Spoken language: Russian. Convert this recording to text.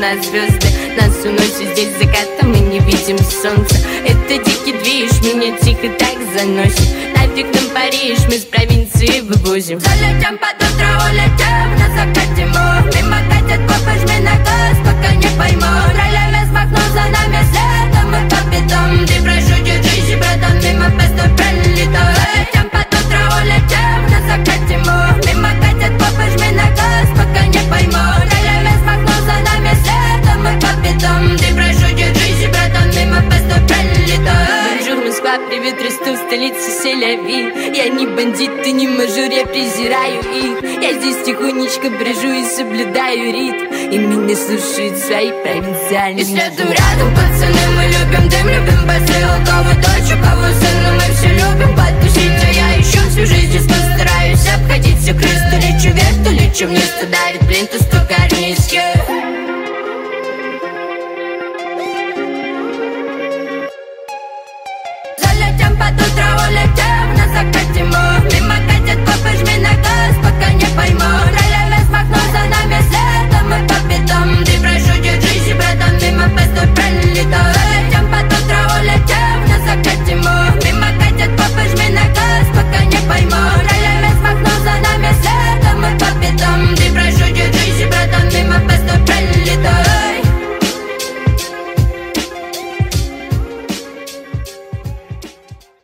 нас звезды. Нас уносит здесь закатом, мы не видим солнца. Это дикий движ, меня тихо так заносит. Нафиг нам Париж, мы с провинции вывозим. Залетим под утро, улетим, на закате мы. Мимо катят попы, жми на газ, пока не пойму. Траля-вес махнул за нами следом, мы по пятам. Ты прошу, держись, братан, мимо песто пролетал. Залетим под утро, улетим, на закате мы. Мимо катят попы, жми на газ, пока не пойму. Траля-вес махнул за нами следом, мы по пятам. Ты прошу, держись, братан, мимо песто пролетал. Бонжур, Москва, привет, Ростов, столица Сель-Авив. Я не бандит и не мажор, я презираю их. Я здесь тихонечко брожу и соблюдаю ритм. И меня слушают свои провинциальные. И следуем рядом, пацаны, мы любим дым, любим басы. У кого дочь, у кого сын, но мы все любим потусить. А я еще всю жизнь здесь постараюсь обходить все крыс. То лечу вверх, то лечу вниз, то давит плинтус, то карниз. Залетим под утро, улетим, на закате мы. Мимо катят попы, жми на газ.